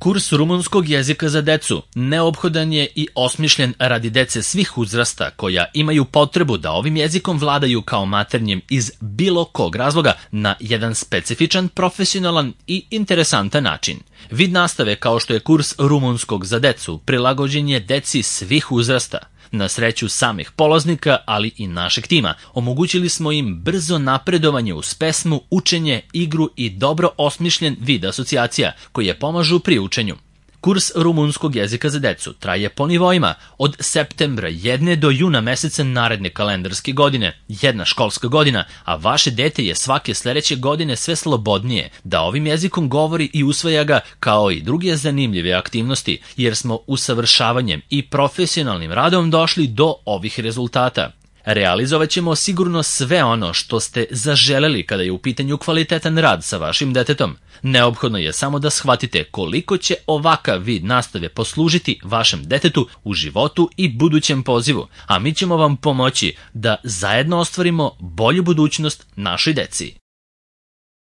Kurs rumunskog jezika za decu neophodan je i osmišljen radi dece svih uzrasta koja imaju potrebu da ovim jezikom vladaju kao maternjem iz bilo kog razloga na jedan specifičan, profesionalan i interesantan način. Vid nastave kao što je kurs rumunskog za decu prilagođen je deci svih uzrasta. Na sreću samih polaznika, ali i našeg tima, omogućili smo im brzo napredovanje uz pesmu, učenje, igru i dobro osmišljen vid asocijacija koje pomažu pri učenju. Kurs rumunskog jezika za decu traje po nivoima od septembra jedne do juna meseca naredne kalendarske godine, jedna školska godina, a vaše dete je svake sledeće godine sve slobodnije da ovim jezikom govori i usvaja ga kao i druge zanimljive aktivnosti, jer smo usavršavanjem i profesionalnim radom došli do ovih rezultata. Realizovat ćemo sigurno sve ono što ste zaželeli kada je u pitanju kvalitetan rad sa vašim detetom. Neophodno je samo da shvatite koliko će ovakav vid nastave poslužiti vašem detetu u životu i budućem pozivu, a mi ćemo vam pomoći da zajedno ostvarimo bolju budućnost našoj deci.